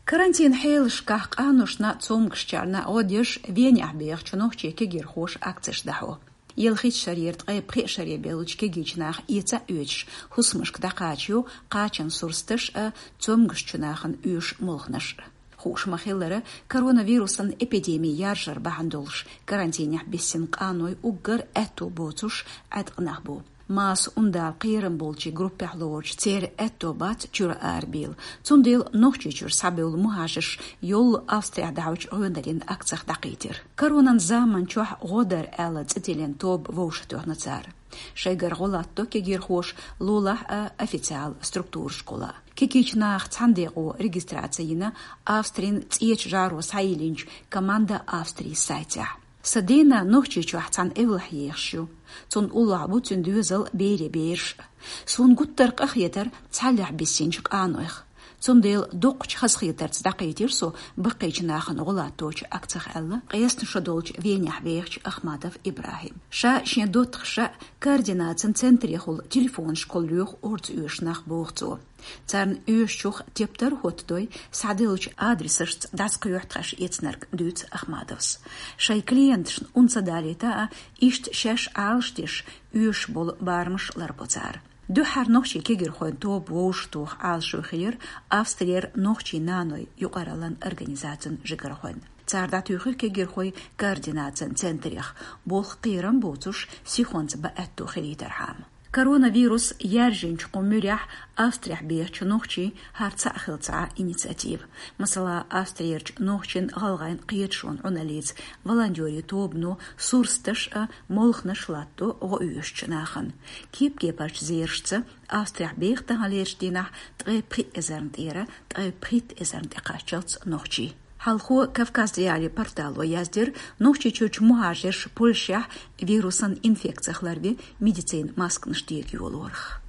Карантин хейлшках анушна цомгшчарна одеш веня бех чнохче кегирхош акцеш дахо. Елхит шарьерт пре шарье белучке гичнах ица үч хусмышк дакачу качан сурстыш цомгшчнахан үш молхнаш. Хуш махиллера коронавирусан эпидемия яржар бахандулш карантинях бессин каной уггар эту боцуш адгнахбу. Мас ундал قيرن بولچي группе лоч цер этто бат чур арбил цундел нохчи чур сабел мухашиш йол австрия дауч ондерин акцах дакитер коронан заман чух годер ала цителен тоб воштохна цар шейгер голатто кегирхош лулах официал структур школа кикичнах цандегу регистрацияна австрин цеч жару сайлинч команда австрии сайтя Садена нохчи чухцан эвлахьешшу цун улабу цундюзел бере берш сун гуттер қахьетер цалях бессинчик анойх цундел доқч хасхьетер цдақитирсу бақичнахын улаточ акцах алла қиясн шадолч венях вехч Ахмадов Ибрахим ша шнедотхша координацин центрихул телефон школюх орц юшнах бохцу Царн юшчух тептер хотдой садилч адресаш дасқюхтхаш ецнерк дюц Ахмадовс шай клиентшн унцадалита ишт шеш алштиш юш бол бармш ларбоцар Духар нохчи кегирхойн тоб воштух алшухир австриер нохчи наной юқаралан организацин жигархойн. Цардат юхир кегирхой координацин центрих болх қирам боцуш сихонц ба әтту хиритархам. Коронавирус яржинч қоммюрях австрих бейч нохчи харца ахилца инициатив. Масала австриерч нохчин ғалғайн қиетшон уналиц волонтери тобну сурстыш молхнаш латту ғойышчынахан. Кип гепарч зершцы австрих бейх тағалерштинах тғай прит эзернтера, тғай прит эзернтеқачылц нохчи. Халху Кавказ диали порталу яздер нохчи чуч мухажерш Польша вирусан инфекцияларви медицин маскныштег юлорх.